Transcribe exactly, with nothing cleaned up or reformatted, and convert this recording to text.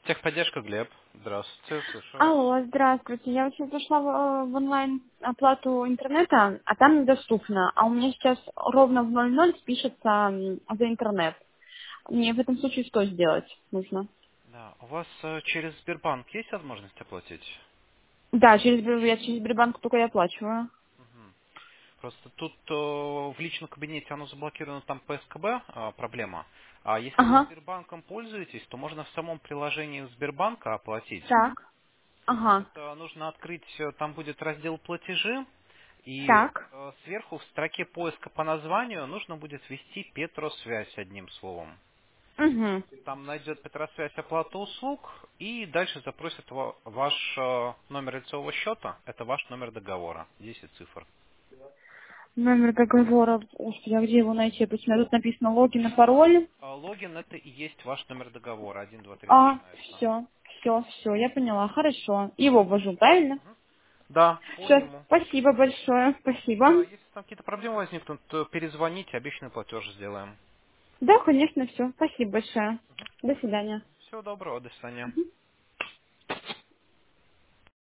Техподдержка, Глеб. Здравствуйте, слушаю вас. Алло, здравствуйте. Я вот сейчас зашла в, в онлайн оплату интернета, а там недоступно. А у меня сейчас ровно в ноль ноль спишется м, за интернет. Мне в этом случае что сделать нужно? Да, у вас э, через Сбербанк есть возможность оплатить? Да, через, Сбер- я через Сбербанк только и оплачиваю. Мгм. Просто тут э, в личном кабинете оно заблокировано, там П С К Б а, проблема. А если вы Ага, Сбербанком пользуетесь, то можно в самом приложении Сбербанка оплатить. так, ага, Это нужно открыть, э, там будет раздел платежи, и так, э, сверху в строке поиска по названию нужно будет ввести Петросвязь одним словом. угу. Там найдет Петросвязь оплата услуг и дальше запросит ва- ваш э, номер лицевого счета. Это ваш номер договора. десять цифр. Номер договора, господи, а где его найти? Почему тут написано логин и пароль? А логин это и есть ваш номер договора. Один, два, три А, начинается. все, все, все, я поняла, хорошо. Его ввожу, правильно? Да, по Все, нему. спасибо большое, Да, спасибо. если там какие-то проблемы возникнут, то перезвоните, обещанный платеж сделаем. Да, конечно, все. Спасибо большое. До свидания. Всего доброго, до свидания.